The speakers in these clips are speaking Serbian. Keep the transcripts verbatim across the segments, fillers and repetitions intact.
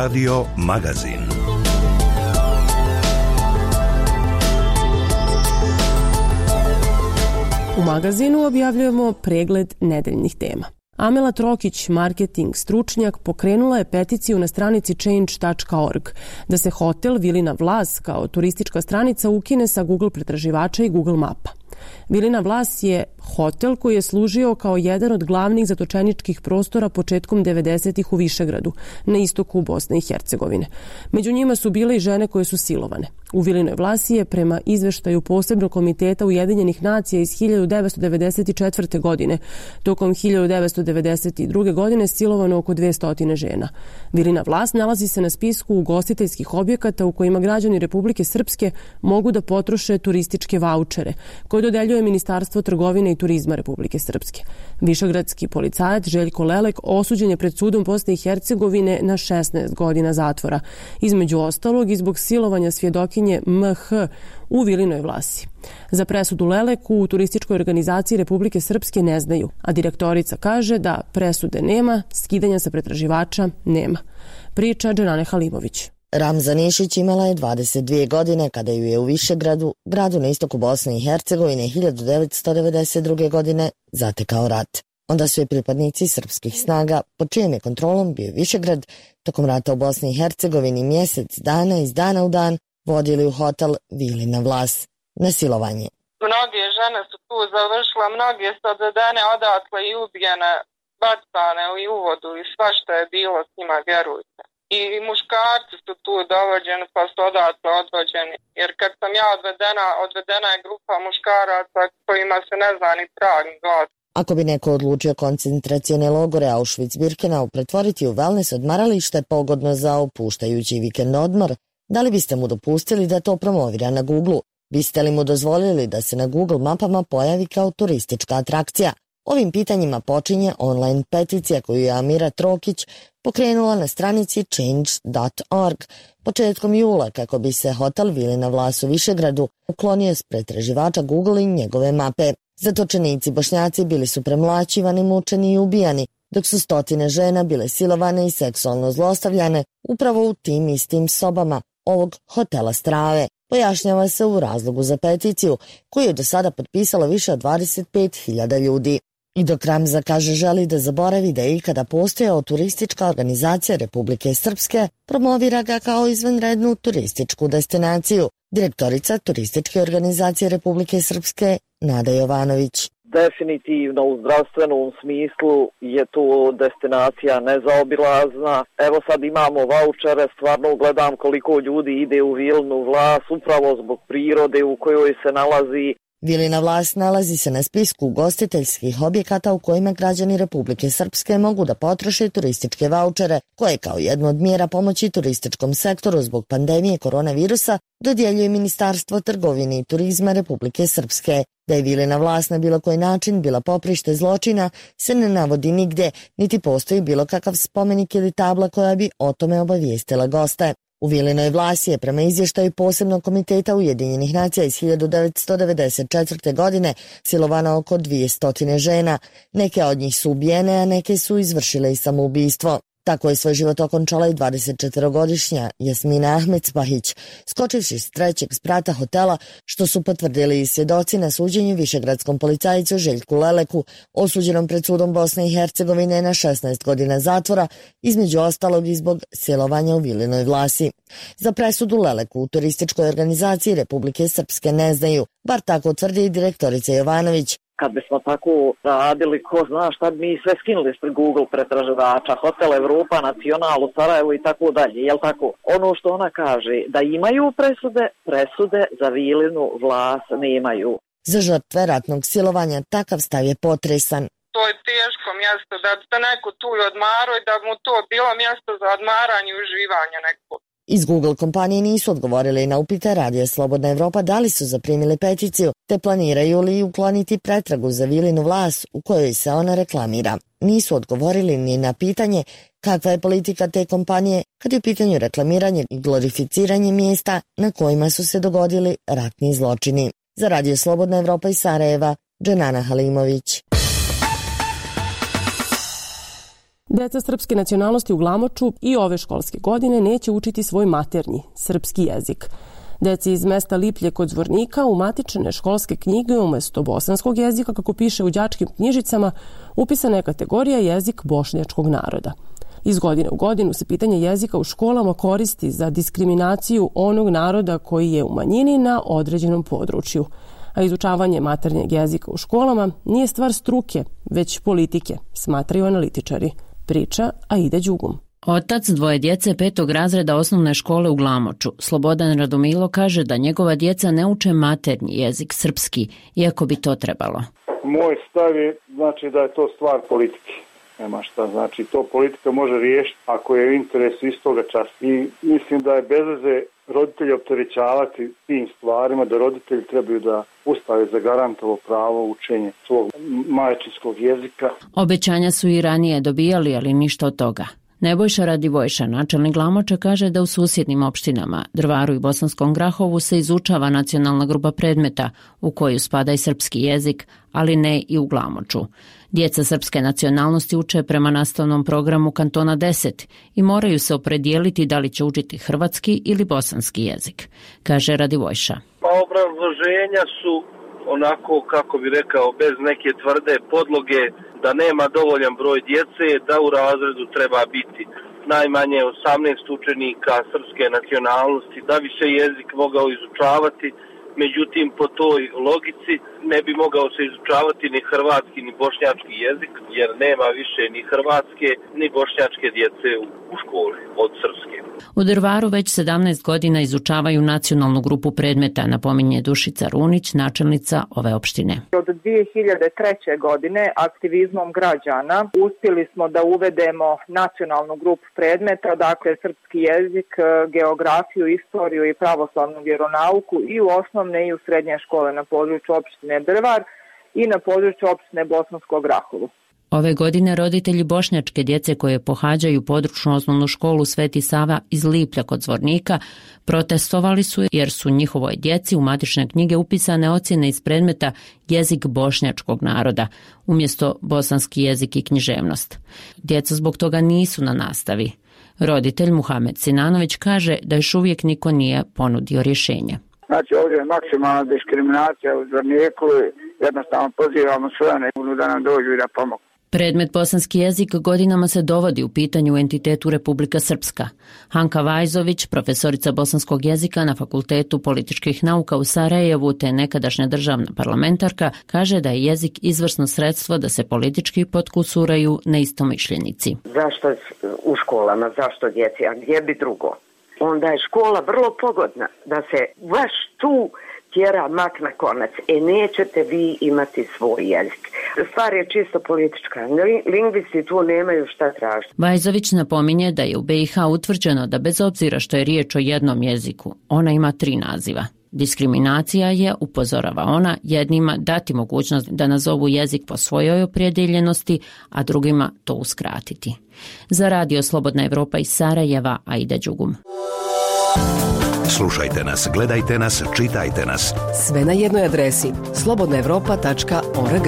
Radio Magazin. U magazinu objavljujemo pregled nedeljnih tema. Amela Trokić, marketing stručnjak, pokrenula je peticiju na stranici change tačka org da se hotel Vilina Vlas kao turistička stranica ukine sa Google pretraživača i Google mapa. Vilina Vlas je hotel koji je služio kao jedan od glavnih zatočeničkih prostora početkom devedesetih u Višegradu, na istoku Bosne i Hercegovine. Među njima su bile i žene koje su silovane. U Vilinoj Vlasi je, prema izveštaju posebnog komiteta Ujedinjenih nacija iz hiljadu devetsto devedeset četvrte. godine, tokom hiljadu devetsto devedeset druge. godine silovano oko dvesta žena. Vilina Vlas nalazi se na spisku ugostiteljskih objekata u kojima građani Republike Srpske mogu da potroše turističke vaučere, koje dodeljuje Ministarstvo trgovine i turizma Republike Srpske. Višegradski policajac Željko Lelek osuđen je pred sudom Bosne i Hercegovine na šesnaest godina zatvora, između ostalog i zbog silovanja svjedokinje M H u Vilinoj Vlasi. Za presudu Leleku u turističkoj organizaciji Republike Srpske ne znaju, a direktorica kaže da presude nema, skidanja sa pretraživača nema. Priča Dženane Halimović. Ramza Nišić imala je dvadeset dvije godine kada ju je u Višegradu, gradu na istoku Bosne i Hercegovine, hiljadu devetsto devedeset druge. godine zatekao rat. Onda su je pripadnici srpskih snaga, pod čijem je kontrolom bio Višegrad, tokom rata u Bosni i Hercegovini mjesec dana iz dana u dan vodili u hotel Vilina Vlas na silovanje. Mnoge žene su tu završile, mnoge su odvedene odatle i ubijene, bacane i u vodu i svašta je bilo s njima, vjerujte. I muškarci su tu dovođeni pa su odatle odvođeni. Jer kad sam ja odvedena, odvedena je grupa muškaraca kojima se ne zna ni trag ni glas. Ako bi neko odlučio koncentracione logore Auschwitz-Birkenau pretvoriti u wellness odmaralište pogodno za opuštajući vikend odmor, da li biste mu dopustili da to promovira na Google? Biste li mu dozvolili da se na Google mapama pojavi kao turistička atrakcija? Ovim pitanjima počinje online peticija koju je Amira Trokić pokrenula na stranici change tačka org početkom jula kako bi se hotel Vilina Vlas u Višegradu uklonio s pretraživača Google i njegove mape. Zatočenici Bošnjaci bili su premlaćivani, mučeni i ubijani, dok su stotine žena bile silovane i seksualno zlostavljane upravo u tim istim sobama ovog hotela Strave. Pojašnjava se u razlogu za peticiju koju je do sada potpisalo više od dvadeset pet hiljada ljudi. I dok Ramza kaže želi da zaboravi da je ikada postojao turistička organizacija Republike Srpske, promovira ga kao izvanrednu turističku destinaciju. Direktorica turističke organizacije Republike Srpske Nada Jovanović. Definitivno u zdravstvenom smislu je to destinacija nezaobilazna. Evo sad imamo vaučere, stvarno gledam koliko ljudi ide u Vilinu Vlas upravo zbog prirode u kojoj se nalazi. Vilina Vlas nalazi se na spisku ugostiteljskih objekata u kojima građani Republike Srpske mogu da potroše turističke vaučere, koje kao jednu od mjera pomoći turističkom sektoru zbog pandemije koronavirusa dodjeljuje Ministarstvo trgovine i turizma Republike Srpske. Da je Vilina Vlas na bilo koji način bila poprište zločina se ne navodi nigde, niti postoji bilo kakav spomenik ili tabla koja bi o tome obavijestila goste. U Vilinoj Vlasi je prema izvještaju posebnog komiteta Ujedinjenih nacija iz hiljadu devetsto devedeset četvrte. godine silovano oko dvjesto žena. Neke od njih su ubijene, a neke su izvršile i samoubistvo. Tako je svoj život okončala i dvadesetčetvorogodišnja Jasmina Ahmedspahić, skočivši s trećeg sprata hotela, što su potvrdili i svjedoci na suđenju višegradskom policajcu Željku Leleku, osuđenom pred sudom Bosne i Hercegovine na šesnaest godina zatvora, između ostalog i zbog silovanja u Vilinoj Vlasi. Za presudu Leleku u turističkoj organizaciji Republike Srpske ne znaju, bar tako tvrdi i direktorica Jovanović. Kad bismo tako radili, ko zna šta bi mi sve skinuli s Google pretraživača, Hotel Evropa, Nacional u Sarajevu i tako dalje, jel tako? Ono što ona kaže, da imaju presude, presude za Vilinu Vlas nemaju. Za žrtve ratnog silovanja takav stav je potresan. To je teško mjesto, da bi se neko tu odmaro i da mu to bilo mjesto za odmaranje i uživanje neko. Iz Google kompanije nisu odgovorili na upite Radija Slobodna Evropa da li su zaprimili peticiju, te planiraju li ukloniti pretragu za Vilinu Vlas u kojoj se ona reklamira. Nisu odgovorili ni na pitanje kakva je politika te kompanije kad je u pitanju reklamiranje i glorificiranje mjesta na kojima su se dogodili ratni zločini. Za Radio Slobodna Evropa iz Sarajeva, Dženana Halimović. Deca srpske nacionalnosti u Glamoču i ove školske godine neće učiti svoj maternji, srpski jezik. Deci iz mesta Liplje kod Zvornika u matične školske knjige umjesto bosanskog jezika, kako piše u đačkim knjižicama, upisana je kategorija jezik bošnjačkog naroda. Iz godine u godinu se pitanje jezika u školama koristi za diskriminaciju onog naroda koji je u manjini na određenom području. A izučavanje maternjeg jezika u školama nije stvar struke, već politike, smatraju analitičari. Priča Aida Đugum. Otac dvoje djece petog razreda osnovne škole u Glamoču, Slobodan Radomilo, kaže da njegova djeca ne uče maternji jezik srpski, iako bi to trebalo. Moj stav je znači da je to stvar politike. Nema šta, znači to politika može riješiti ako je u interesu istoga časa. I mislim da je bez veze roditelji opterećavati tim stvarima, da roditelji trebaju da ustave zagarantovo pravo učenje svog majčinskog jezika. Obećanja su i ranije dobijali, ali ništa od toga. Nebojša Radivojša, načelnik Glamoča, kaže da u susjednim opštinama, Drvaru i Bosanskom Grahovu, se izučava nacionalna grupa predmeta u koju spada i srpski jezik, ali ne i u Glamoču. Djeca srpske nacionalnosti uče prema nastavnom programu Kantona deset i moraju se opredijeliti da li će učiti hrvatski ili bosanski jezik, kaže Radivojša. Pa obrazloženja su onako, kako bi rekao, bez neke tvrde podloge, da nema dovoljan broj djece, da u razredu treba biti najmanje osamnaest učenika srpske nacionalnosti, da bi se jezik mogao izučavati. Međutim, po toj logici ne bi mogao se izučavati ni hrvatski ni bošnjački jezik, jer nema više ni hrvatske ni bošnjačke djece u školi od srpske. U Drvaru već sedamnaest godina izučavaju nacionalnu grupu predmeta, napominje Dušica Runić, načelnica ove opštine. Od dvije hiljade treće. godine aktivizmom građana uspjeli smo da uvedemo nacionalnu grupu predmeta, dakle srpski jezik, geografiju, istoriju i pravoslavnu vjeronauku i u osnovne i u srednje škole na području opštine Drvar i na području opštine Bosanskog Grahovu. Ove godine roditelji bošnjačke djece koje pohađaju područnu osnovnu školu Sveti Sava iz Liplja kod Zvornika protestovali su jer su njihovoj djeci u matične knjige upisane ocjene iz predmeta jezik bošnjačkog naroda umjesto bosanski jezik i književnost. Djeca zbog toga nisu na nastavi. Roditelj Muhamed Sinanović kaže da još uvijek niko nije ponudio rješenje. Znači ovdje je maksimalna diskriminacija u Zvorniku i jednostavno pozivamo sve da nam dođu i da pomogu. Predmet bosanski jezik godinama se dovodi u pitanju u entitetu Republika Srpska. Hanka Vajzović, profesorica bosanskog jezika na Fakultetu političkih nauka u Sarajevu te nekadašnja državna parlamentarka, kaže da je jezik izvrsno sredstvo da se politički potkusuraju neistomišljenici. Zašto u školama, zašto djeci, a gdje bi drugo? Onda je škola vrlo pogodna da se baš tu tjera mak na konac. E nećete vi imati svoj jezik. Stvar je čisto politička. Lingvisti tu nemaju šta tražiti. Vajzović napominje da je u be i ha utvrđeno da bez obzira što je riječ o jednom jeziku, ona ima tri naziva. Diskriminacija je, upozorava ona, jednima dati mogućnost da nazovu jezik po svojoj opredjeljenosti, a drugima to uskratiti. Za Radio Slobodna Evropa iz Sarajeva, Aida Đugum. Slušajte nas, gledajte nas, čitajte nas. Sve na jednoj adresi slobodna evropa tačka org.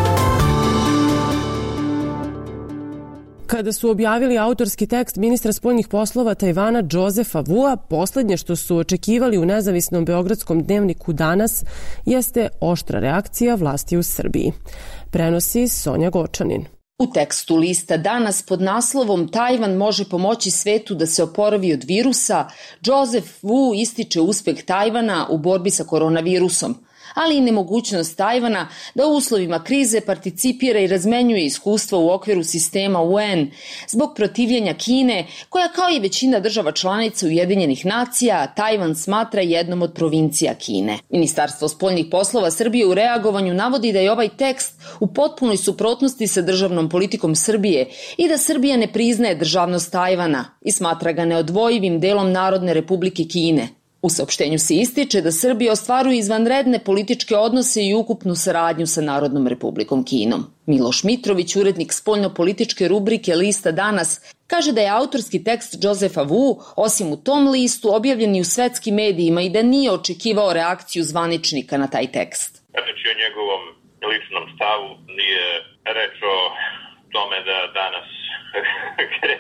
Kada su objavili autorski tekst ministra spoljnih poslova Tajvana Josefa Vua, poslednje što su očekivali u nezavisnom beogradskom dnevniku Danas jeste oštra reakcija vlasti u Srbiji. Prenosi Sonja Gočanin. U tekstu lista Danas pod naslovom Tajvan može pomoći svetu da se oporavi od virusa, Joseph Wu ističe uspeh Tajvana u borbi sa koronavirusom, ali i nemogućnost Tajvana da u uslovima krize participira i razmenjuje iskustva u okviru sistema u en zbog protivljenja Kine, koja kao i većina država članica Ujedinjenih nacija Tajvan smatra jednom od provincija Kine. Ministarstvo spoljnih poslova Srbije u reagovanju navodi da je ovaj tekst u potpunoj suprotnosti sa državnom politikom Srbije i da Srbija ne priznaje državnost Tajvana i smatra ga neodvojivim delom Narodne Republike Kine. U saopštenju se ističe da Srbija ostvaruje izvanredne političke odnose i ukupnu saradnju sa Narodnom Republikom Kinom. Miloš Mitrović, urednik spoljno-političke rubrike lista Danas, kaže da je autorski tekst Josefa Wu, osim u tom listu, objavljen i u svetskim medijima i da nije očekivao reakciju zvaničnika na taj tekst. Reč je o njegovom ličnom stavu, nije reč o tome da danas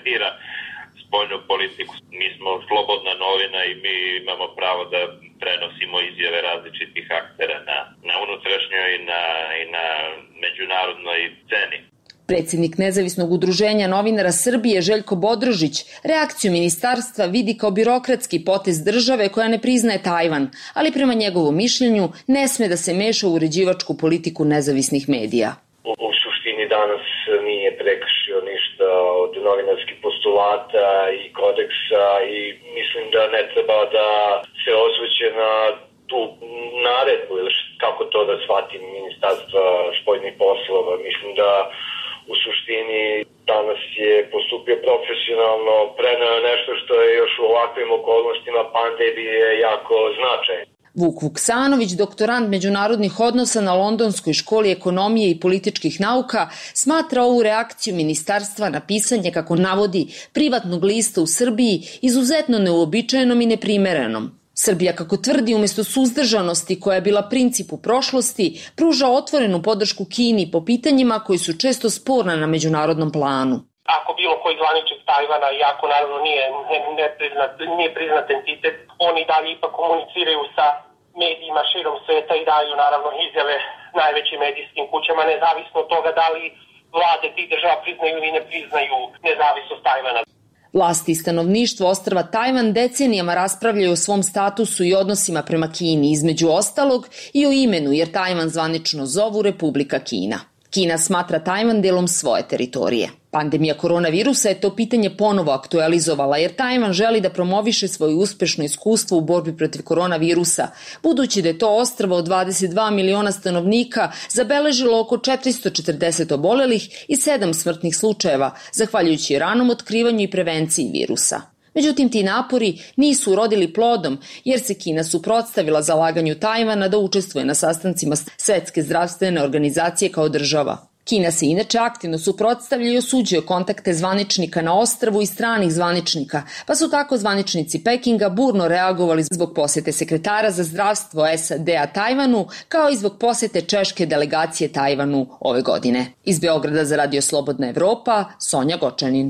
tretira spoljnu politiku. Mi smo slobodna novina i mi imamo pravo da prenosimo izjave različitih aktera na, na unutrašnjoj i na, i na međunarodnoj sceni. Predsjednik Nezavisnog udruženja novinara Srbije Željko Bodrožić reakciju ministarstva vidi kao birokratski potez države koja ne priznaje Tajvan, ali prema njegovom mišljenju ne sme da se meša u uređivačku politiku nezavisnih medija. U, u suštini danas nije prekršio ništa od novinarskih postulata i kodeksa i mislim da ne treba da se osvrće na tu naredbu ili kako to da shvatim Ministarstva spoljnih poslova. Mislim da u suštini danas je postupio profesionalno, preneo nešto što je još u ovakvim okolnostima pandemije jako značajno. Vuk Vuksanović, doktorant međunarodnih odnosa na Londonskoj školi ekonomije i političkih nauka, smatra ovu reakciju ministarstva na pisanje, kako navodi, privatnog lista u Srbiji izuzetno neuobičajenom i neprimerenom. Srbija, kako tvrdi, umjesto suzdržanosti koja je bila princip u prošlosti, pruža otvorenu podršku Kini po pitanjima koji su često sporna na međunarodnom planu. Ako bilo koji zvaničnik Tajvana, iako naravno nije, ne, ne priznat, nije priznat entitet, oni dalje ipak komuniciraju sa medijima širom sveta i daju naravno izjave najvećim medijskim kućama, nezavisno od toga da li vlade tih država priznaju ili ne priznaju nezavisnost Tajvana. Vlasti i stanovništvo ostrva Tajvan decenijama raspravljaju o svom statusu i odnosima prema Kini, između ostalog i o imenu, jer Tajvan zvanično zovu Republika Kina. Kina smatra Tajvan delom svoje teritorije. Pandemija koronavirusa je to pitanje ponovo aktualizovala, jer Tajvan želi da promoviše svoje uspešno iskustvo u borbi protiv koronavirusa, budući da je to ostrvo od dvadeset dva miliona stanovnika zabeležilo oko četiristo četrdeset obolelih i sedam smrtnih slučajeva, zahvaljujući ranom otkrivanju i prevenciji virusa. Međutim, ti napori nisu urodili plodom, jer se Kina suprotstavila zalaganju Tajvana da učestvuje na sastancima Svetske zdravstvene organizacije kao država. Kina se inače aktivno suprotstavlja i osuđuje kontakte zvaničnika na ostrvu i stranih zvaničnika, pa su tako zvaničnici Pekinga burno reagovali zbog posete sekretara za zdravstvo S A D-a Tajvanu, kao i zbog posete češke delegacije Tajvanu ove godine. Iz Beograda za Radio Slobodna Evropa, Sonja Gočanin.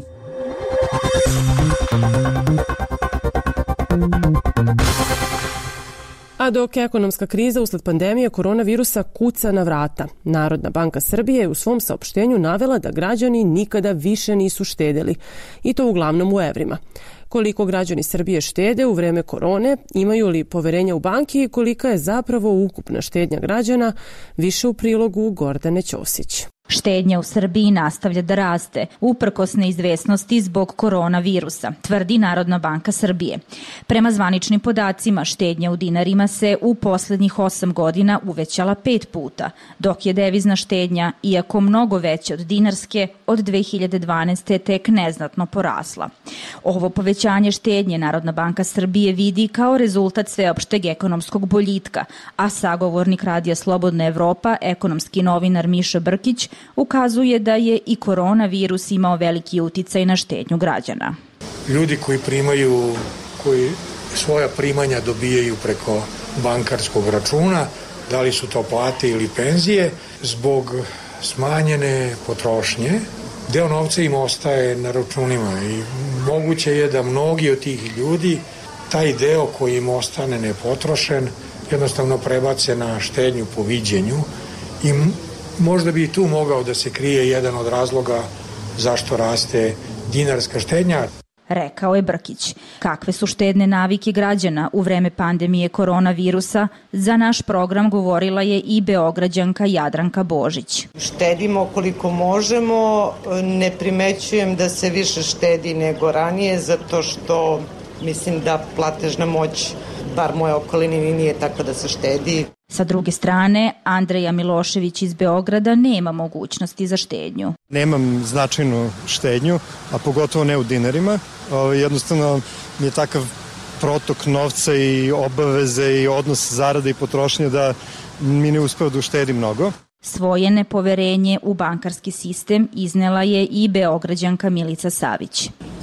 A dok ekonomska kriza usled pandemije koronavirusa kuca na vrata, Narodna banka Srbije je u svom saopštenju navela da građani nikada više nisu štedeli, i to uglavnom u evrima. Koliko građani Srbije štede u vreme korone, imaju li poverenja u banki i kolika je zapravo ukupna štednja građana, više u prilogu Gordane Ćosić. Štednja u Srbiji nastavlja da raste, uprkos neizvesnosti zbog koronavirusa, tvrdi Narodna banka Srbije. Prema zvaničnim podacima, štednja u dinarima se u poslednjih osam godina uvećala pet puta, dok je devizna štednja, iako mnogo veća od dinarske, od dve hiljade dvanaeste. tek neznatno porasla. Ovo povećanje štednje Narodna banka Srbije vidi kao rezultat sveopšteg ekonomskog boljitka, a sagovornik Radija Slobodna Evropa, ekonomski novinar Miša Brkić, ukazuje da je i koronavirus imao veliki uticaj na štednju građana. Ljudi koji primaju, koji svoja primanja dobijaju preko bankarskog računa, da li su to plate ili penzije, zbog smanjene potrošnje, deo novca im ostaje na računima i moguće je da mnogi od tih ljudi taj deo koji im ostane nepotrošen jednostavno prebace na štednju po viđenju i možda bi i tu mogao da se krije jedan od razloga zašto raste dinarska štednja. Rekao je Brkić. Kakve su štedne navike građana u vreme pandemije koronavirusa, za naš program govorila je i Beograđanka Jadranka Božić. Štedimo koliko možemo, ne primećujem da se više štedi nego ranije, zato što mislim da platežna moć, bar moje okolini, nije tako da se štedi. Sa druge strane, Andreja Milošević iz Beograda nema mogućnosti za štednju. Nemam značajnu štednju, a pogotovo ne u dinarima. Jednostavno mi je takav protok novca i obaveze i odnos zarade i potrošnje da mi ne uspeo da uštedi mnogo. Svoje nepoverenje u bankarski sistem iznela je i Beograđanka Milica Savić. Ne.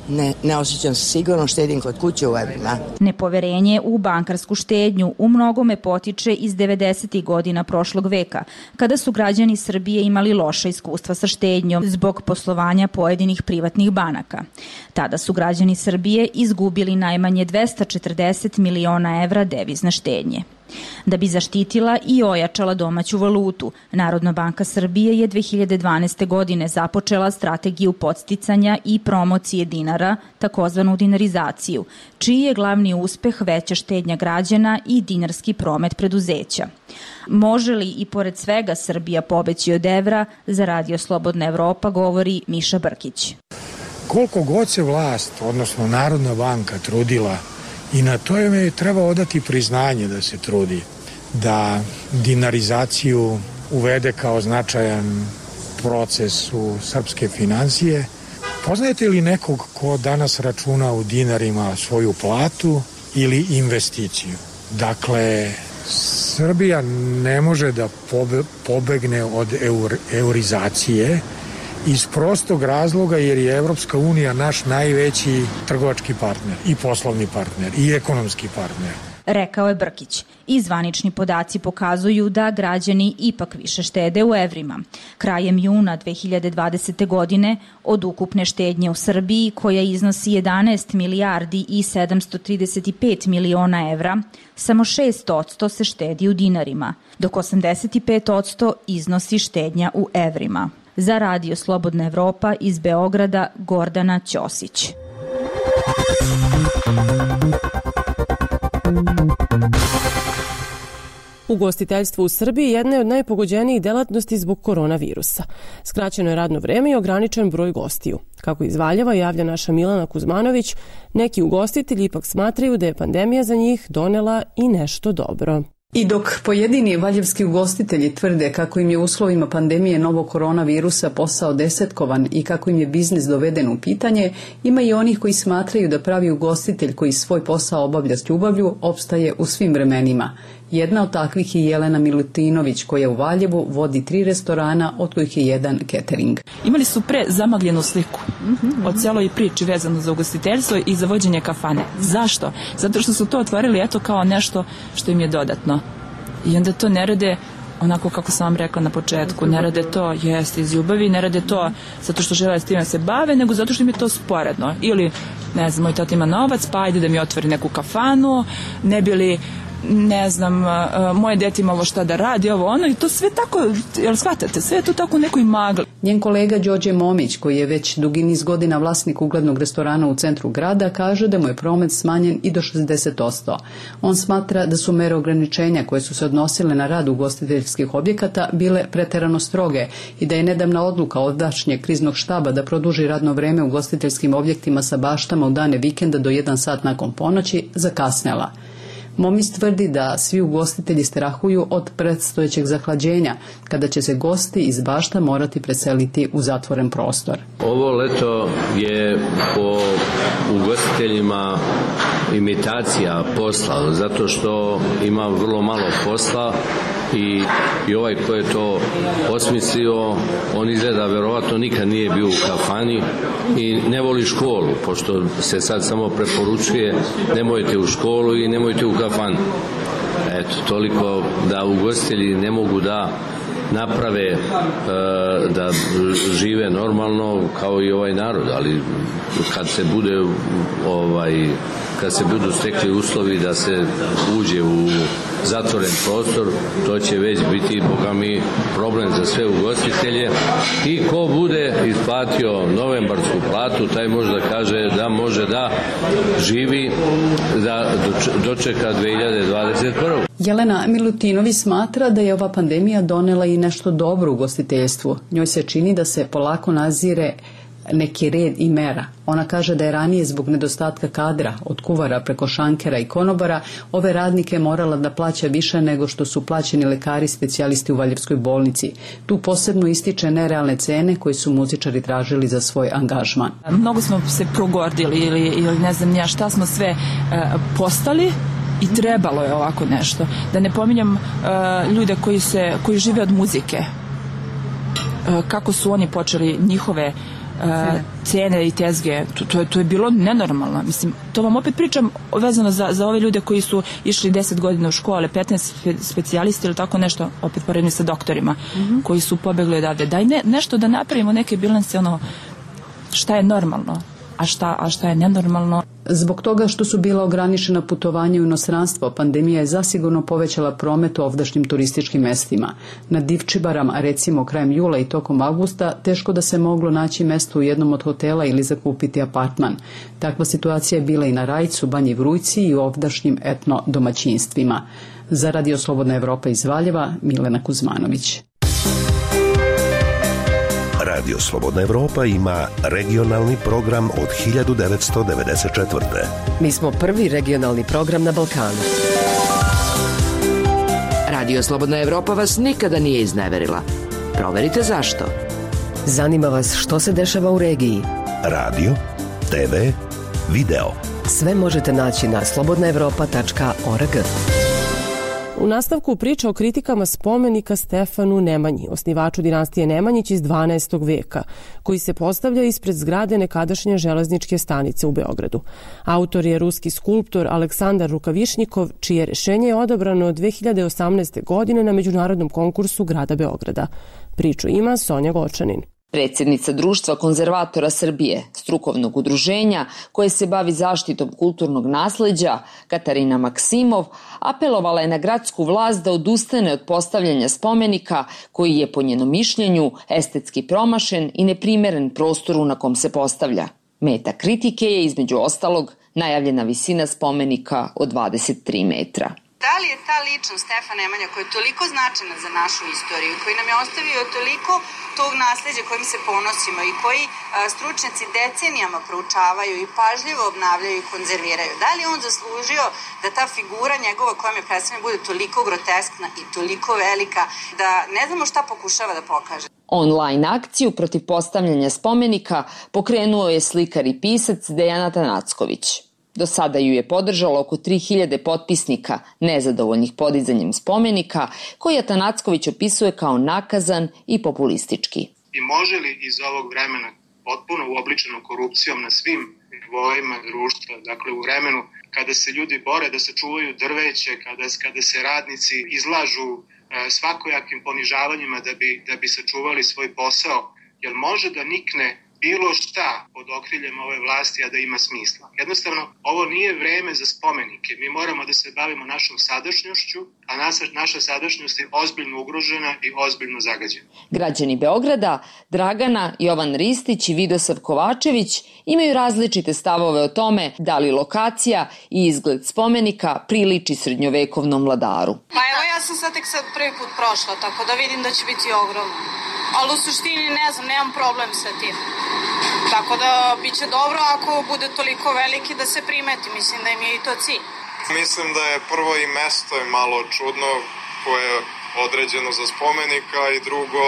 Ne, ne osjećam se sigurno, štedim kod kuće u evrima. Nepoverenje u bankarsku štednju u mnogome potiče iz devedesetih godina prošlog veka, kada su građani Srbije imali loša iskustva sa štednjom zbog poslovanja pojedinih privatnih banaka. Tada su građani Srbije izgubili najmanje dvesta četrdeset miliona evra devizne štednje. Da bi zaštitila i ojačala domaću valutu, Narodna banka Srbije je dve hiljade dvanaeste. godine započela strategiju podsticanja i promocije dinara, takozvanu dinarizaciju, čiji je glavni uspeh veća štednja građana i dinarski promet preduzeća. Može li i pored svega Srbija pobeći od evra, za Radio Slobodna Evropa govori Miša Brkić. Koliko god se vlast, odnosno Narodna banka, trudila, i na to je treba odati priznanje da se trudi, da dinarizaciju uvede kao značajan proces u srpske financije. Poznajete li nekog ko danas računa u dinarima svoju platu ili investiciju? Dakle, Srbija ne može da pobegne od eur, eurizacije iz prostog razloga jer je Evropska unija naš najveći trgovački partner i poslovni partner i ekonomski partner. Rekao je Brkić. I zvanični podaci pokazuju da građani ipak više štede u evrima. Krajem juna dve hiljade dvadesete. godine od ukupne štednje u Srbiji, koja iznosi jedanaest milijardi i sedamsto trideset pet miliona evra, samo šest posto se štedi u dinarima, dok osamdeset pet posto iznosi štednja u evrima. Za Radio Slobodna Evropa iz Beograda Gordana Ćosić. Ugostiteljstvo u Srbiji jedna je od najpogođenijih delatnosti zbog koronavirusa. Skraćeno je radno vreme i ograničen broj gostiju. Kako iz Valjeva javlja naša Milana Kuzmanović, neki ugostitelji ipak smatraju da je pandemija za njih donela i nešto dobro. I dok pojedini valjevski ugostitelji tvrde kako im je u uslovima pandemije novog koronavirusa posao desetkovan i kako im je biznis doveden u pitanje, ima i onih koji smatraju da pravi ugostitelj koji svoj posao obavlja s ljubavlju opstaje u svim vremenima. Jedna od takvih je Jelena Milutinović, koja u Valjevu vodi tri restorana, od kojih je jedan catering. Imali su pre zamagljenu sliku mm-hmm. o celoj priči vezano za ugostiteljstvo i za vođenje kafane. Zašto? Zato što su to otvorili eto kao nešto što im je dodatno. I onda to ne rade onako kako sam vam rekla na početku, ne rade to jeste iz ljubavi, ne rade to zato što žele s tim da se bave, nego zato što im je to sporedno. Ili, ne znam, moj tata ima novac, pa ajde da mi otvori neku kafanu, ne bi li ne znam, moje dete ima ovo šta da radi, ovo ono, i to sve tako, jel shvatate, sve je to tako u nekoj magli. Njen kolega Đorđe Momić, koji je već dugi niz godina vlasnik uglednog restorana u centru grada, kaže da mu je promet smanjen i do šezdeset posto. On smatra da su mere ograničenja koje su se odnosile na rad ugostiteljskih objekata bile preterano stroge i da je nedavna odluka oddašnjeg kriznog štaba da produži radno vreme u ugostiteljskim objektima sa baštama u dane vikenda do jedan sat nakon ponoći zakasnela. Momić tvrdi da svi ugostitelji strahuju od predstojećeg zahlađenja, kada će se gosti iz bašta morati preseliti u zatvoren prostor. Ovo leto je po ugostiteljima imitacija posla, zato što ima vrlo malo posla i, i ovaj ko je to osmislio, on izgleda verovatno nikad nije bio u kafani i ne voli školu, pošto se sad samo preporučuje nemojte u školu i nemojte u kafanu. Eto, toliko da ugostitelji ne mogu da naprave e, da žive normalno kao i ovaj narod, ali kad se bude ovaj kad se budu stekli uslovi da se uđe u zatvoren prostor, to će već biti, boga mi, problem za sve ugostitelje i ko bude isplatio novembarsku platu, taj može da kaže da može da živi, da dočeka dve hiljade dvadeset prve. Jelena Milutinović smatra da je ova pandemija donela i nešto dobro u ugostiteljstvu. Njoj se čini da se polako nazire neki red i mera. Ona kaže da je ranije zbog nedostatka kadra, od kuvara preko šankera i konobara, ove radnike morala da plaća više nego što su plaćeni lekari specijalisti u Valjevskoj bolnici. Tu posebno ističe nerealne cene koje su muzičari tražili za svoj angažman. Mnogo smo se progordili ili, ili ne znam ja šta smo sve e, postali i trebalo je ovako nešto. Da ne pominjam e, ljude koji, se, koji žive od muzike. E, kako su oni počeli njihove uh, cene i tezge, to, to, je, to je bilo nenormalno. Mislim, to vam opet pričam vezano za, za ove ljude koji su išli deset godina u škole, petnaest spe, specijalisti ili tako nešto, opet poredni sa doktorima, mm-hmm. koji su pobegli odavde. Daj ne, nešto da napravimo, neke bilanse, ono, šta je normalno, a šta, a šta je nenormalno. Zbog toga što su bila ograničena putovanja u inostranstvo, pandemija je zasigurno povećala promet u ovdašnjim turističkim mestima. Na Divčibarama, recimo krajem jula i tokom avgusta, teško da se moglo naći mesto u jednom od hotela ili zakupiti apartman. Takva situacija je bila i na Rajcu, Banji Vrujci i u ovdašnjim etno domaćinstvima. Za Radio Slobodna Evropa iz Valjeva, Milena Kuzmanović. Radio Slobodna Evropa ima regionalni program od hiljadu devetsto devedeset četvrte. Mi smo prvi regionalni program na Balkanu. Radio Slobodna Evropa vas nikada nije izneverila. Proverite zašto. Zanima vas što se dešava u regiji. Radio, te ve, video. Sve možete naći na slobodna evropa tačka org. U nastavku priča o kritikama spomenika Stefanu Nemanji, osnivaču dinastije Nemanjić iz dvanaestog veka, koji se postavlja ispred zgrade nekadašnje železničke stanice u Beogradu. Autor je ruski skulptor Aleksandar Rukavišnjikov, čije rešenje je odabrano dve hiljade osamnaeste. godine na međunarodnom konkursu grada Beograda. Priču ima Sonja Gočanin. Predsjednica Društva konzervatora Srbije, strukovnog udruženja koje se bavi zaštitom kulturnog nasleđa, Katarina Maksimov, apelovala je na gradsku vlast da odustane od postavljanja spomenika koji je po njenom mišljenju estetski promašen i neprimeren prostoru na kom se postavlja. Meta kritike je između ostalog najavljena visina spomenika od dvadeset tri metra. Da li je ta ličnost Stefan Nemanja koja je toliko značajna za našu istoriju, koji nam je ostavio toliko tog nasleđa kojim se ponosimo i koji a, stručnjaci decenijama proučavaju i pažljivo obnavljaju i konzerviraju, da li je on zaslužio da ta figura njegova kojom je predstavljena bude toliko groteskna i toliko velika da ne znamo šta pokušava da pokaže? Online akciju protiv postavljanja spomenika pokrenuo je slikar i pisac Dejan Atanacković. Do sada ju je podržalo oko tri hiljade potpisnika nezadovoljnih podizanjem spomenika, koji Atanacković opisuje kao nakazan i populistički. I može li iz ovog vremena potpuno uobličeno korupcijom na svim nivoima društva, dakle u vremenu kada se ljudi bore da sačuvaju drveće, kada, kada se radnici izlažu e, svakojakim ponižavanjima da bi, da bi sačuvali svoj posao, jel može da nikne bilo šta pod okriljem ove vlasti, a da ima smisla. Jednostavno, ovo nije vreme za spomenike. Mi moramo da se bavimo našom sadašnjošću, a naša, naša sadašnjost je ozbiljno ugrožena i ozbiljno zagađena. Građani Beograda, Dragana, Jovan Ristić i Vidosav Kovačević imaju različite stavove o tome da li lokacija i izgled spomenika priliči srednjovekovnom vladaru. Pa evo, ja sam sad tek sad prvi put prošla, tako da vidim da će biti ogromno. Ali u suštini ne znam, nemam problem sa tim. Tako da bit će dobro ako bude toliko veliki da se primeti. Mislim da im je i to cilj. Mislim da je prvo i mesto je malo čudno koje je određeno za spomenika i drugo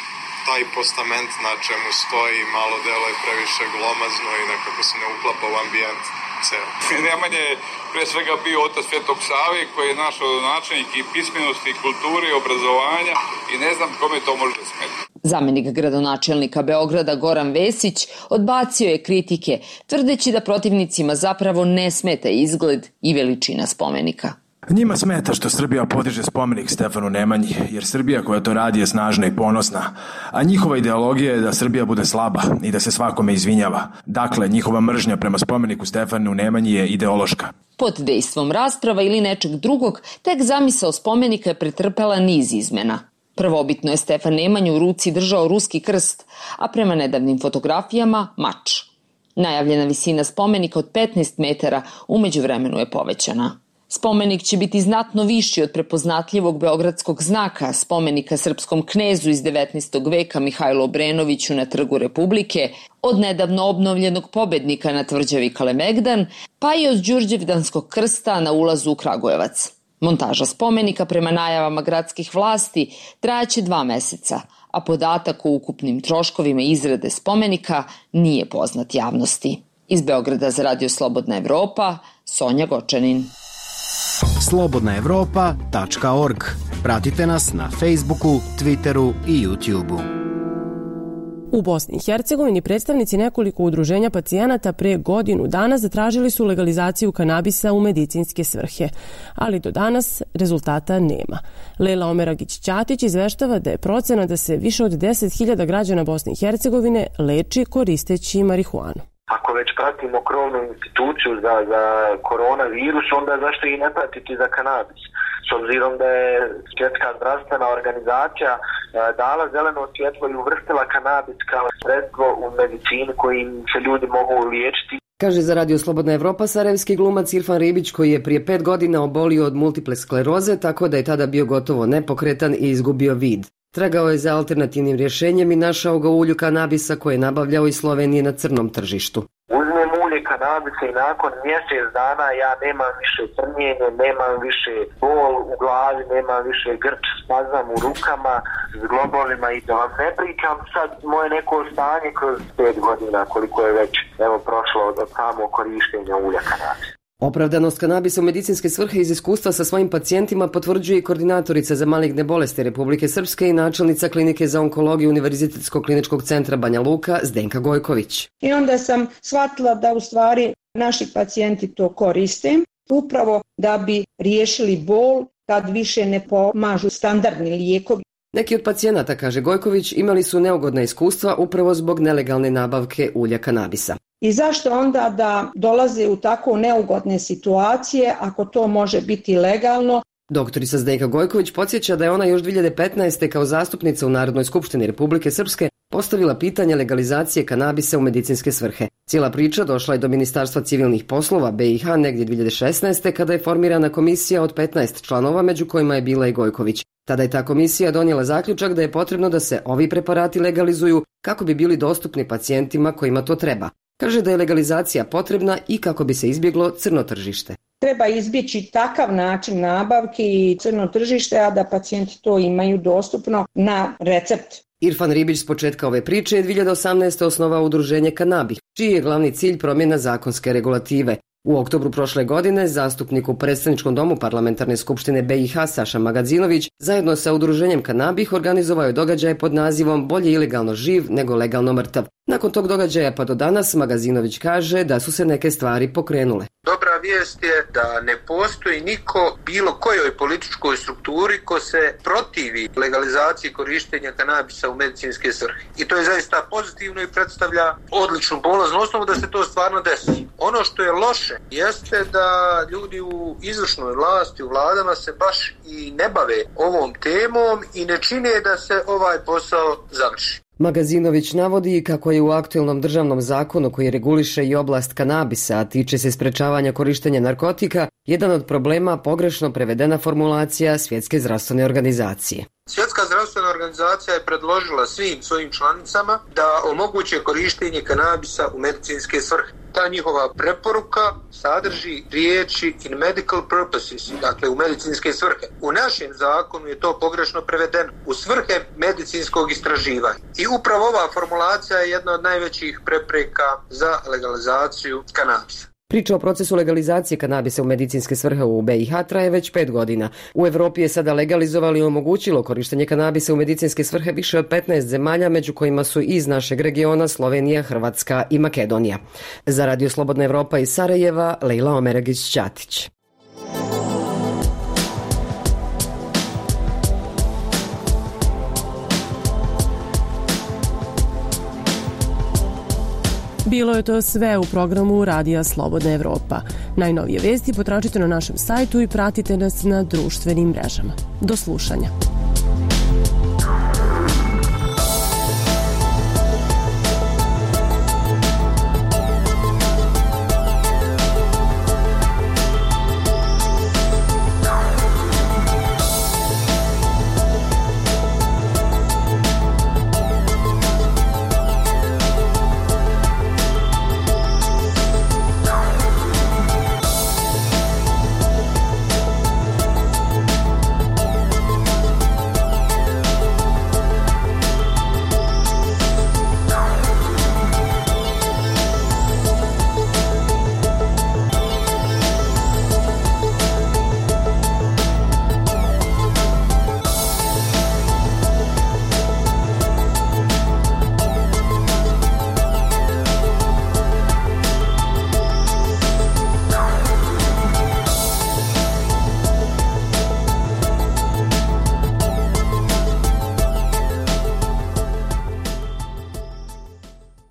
taj postament na čemu stoji malo delo je previše glomazno i nekako se ne uklapa u ambijent ceo. Nemanja je pre svega bio otac Svetog Save koji je naš načelnik i pismenosti, i kulture i obrazovanja i ne znam kome to može da smeti. Zamenik gradonačelnika Beograda Goran Vesić odbacio je kritike, tvrdeći da protivnicima zapravo ne smeta izgled i veličina spomenika. Njima smeta što Srbija podiže spomenik Stefanu Nemanji, jer Srbija koja to radi je snažna i ponosna, a njihova ideologija je da Srbija bude slaba i da se svakome izvinjava. Dakle, njihova mržnja prema spomeniku Stefanu Nemanji je ideološka. Pod dejstvom rasprava ili nečeg drugog, tek zamisao spomenika je pretrpela niz izmena. Prvobitno je Stefan Nemanju u ruci držao ruski krst, a prema nedavnim fotografijama mač. Najavljena visina spomenika od petnaest metara umeđu vremenu je povećana. Spomenik će biti znatno viši od prepoznatljivog beogradskog znaka, spomenika srpskom knezu iz devetnaestog veka Mihajlu Obrenoviću na Trgu Republike, od nedavno obnovljenog pobednika na tvrđavi Kalemegdan, pa i od Đurđevdanskog krsta na ulazu u Kragujevac. Montaža spomenika prema najavama gradskih vlasti trajaće dva meseca, a podatak o ukupnim troškovima izrade spomenika nije poznat javnosti. Iz Beograda za Radio Slobodna Evropa, Sonja Gočanin. slobodna evropa tačka org. Pratite nas na Facebooku, Twitteru i YouTubeu. U Bosni i Hercegovini predstavnici nekoliko udruženja pacijenata pre godinu dana zatražili su legalizaciju kanabisa u medicinske svrhe, ali do danas rezultata nema. Lejla Omeragić-Ćatić izveštava da je procena da se više od deset hiljada građana Bosne i Hercegovine leči koristeći marihuanu. Ako već pratimo krovnu instituciju za, za koronavirus, onda zašto i ne pratiti za kanabis? S obzirom da je Svjetska zdravstvena organizacija dala zeleno svjetlo i uvrstila kanabis kao sredstvo u medicini kojim se ljudi mogu liječiti. Kaže za Radio Slobodna Evropa sarajevski glumac Irfan Ribić, koji je prije pet godina obolio od multiple skleroze, tako da je tada bio gotovo nepokretan i izgubio vid. Tragao je za alternativnim rješenjem i našao ga u ulju kanabisa koje je nabavljao iz Slovenije na crnom tržištu. Uzmem ulje kanabisa i nakon mjesec dana ja nemam više trnjenje, nemam više bol u glavi, nemam više grč, spazam u rukama, zglobovima i da vam ne pričam sad moje neko stanje kroz pet godina koliko je već evo prošlo od samog korištenja ulja kanabisa. Opravdanost kanabisa u medicinske svrhe iz iskustva sa svojim pacijentima potvrđuje i koordinatorica za maligne bolesti Republike Srpske i načelnica klinike za onkologiju Univerzitetskog kliničkog centra Banja Luka Zdenka Gojković. I onda sam shvatila da u stvari naši pacijenti to koriste upravo da bi riješili bol kad više ne pomažu standardni lijekovi. Neki od pacijenata, kaže Gojković, imali su neugodna iskustva upravo zbog nelegalne nabavke ulja kanabisa. I zašto onda da dolaze u tako neugodne situacije ako to može biti legalno? Doktorica Zdenka Gojković podsjeća da je ona još dvije hiljade petnaeste. kao zastupnica u Narodnoj skupštini Republike Srpske postavila pitanje legalizacije kanabisa u medicinske svrhe. Cijela priča došla je do Ministarstva civilnih poslova B i H negdje dvije hiljade šesnaeste. kada je formirana komisija od petnaest članova, među kojima je bila i Gojković. Tada je ta komisija donijela zaključak da je potrebno da se ovi preparati legalizuju kako bi bili dostupni pacijentima kojima to treba. Kaže da je legalizacija potrebna i kako bi se izbjeglo crno tržište. Treba izbjeći takav način nabavke i crno tržište, a da pacijenti to imaju dostupno na recept. Irfan Ribić s početka ove priče je dvije hiljade osamnaeste. osnovao udruženje Kanabih, čiji je glavni cilj promjena zakonske regulative. U oktobru prošle godine zastupnik u predstavničkom domu Parlamentarne skupštine B i H Saša Magazinović zajedno sa udruženjem Kanabih organizovao je događaj pod nazivom Bolje ilegalno živ nego legalno mrtav. Nakon tog događaja pa do danas Magazinović kaže da su se neke stvari pokrenule. Dobra vijest je da ne postoji niko bilo kojoj političkoj strukturi ko se protivi legalizaciji korištenja kanabisa u medicinske svrhe. I to je zaista pozitivno i predstavlja odličnu polaznu osnovu da se to stvarno desi. Ono što je loše jeste da ljudi u izvršnoj vlasti, u vladama se baš i ne bave ovom temom i ne čine da se ovaj posao završi. Magazinović navodi kako je u aktuelnom državnom zakonu koji reguliše i oblast kanabisa, a tiče se sprečavanja korištenja narkotika, jedan od problema pogrešno prevedena formulacija Svjetske zdravstvene organizacije. Svjetska zdravstvena organizacija je predložila svim svojim članicama da omoguće korištenje kanabisa u medicinske svrhe. Ta njihova preporuka sadrži riječi in medical purposes, dakle u medicinske svrhe. U našem zakonu je to pogrešno prevedeno u svrhe medicinskog istraživanja. I upravo ova formulacija je jedna od najvećih prepreka za legalizaciju kanabisa. Priča o procesu legalizacije kanabisa u medicinske svrhe u B i H traje već pet godina. U Evropi je sada legalizovalo i omogućilo korištenje kanabisa u medicinske svrhe više od petnaest zemalja, među kojima su iz našeg regiona Slovenija, Hrvatska i Makedonija. Za Radio Slobodna Evropa iz Sarajeva, Lejla Omeragić-Ćatić. Bilo je to sve u programu Radija Slobodna Evropa. Najnovije vesti potražite na našem sajtu i pratite nas na društvenim mrežama. Do slušanja.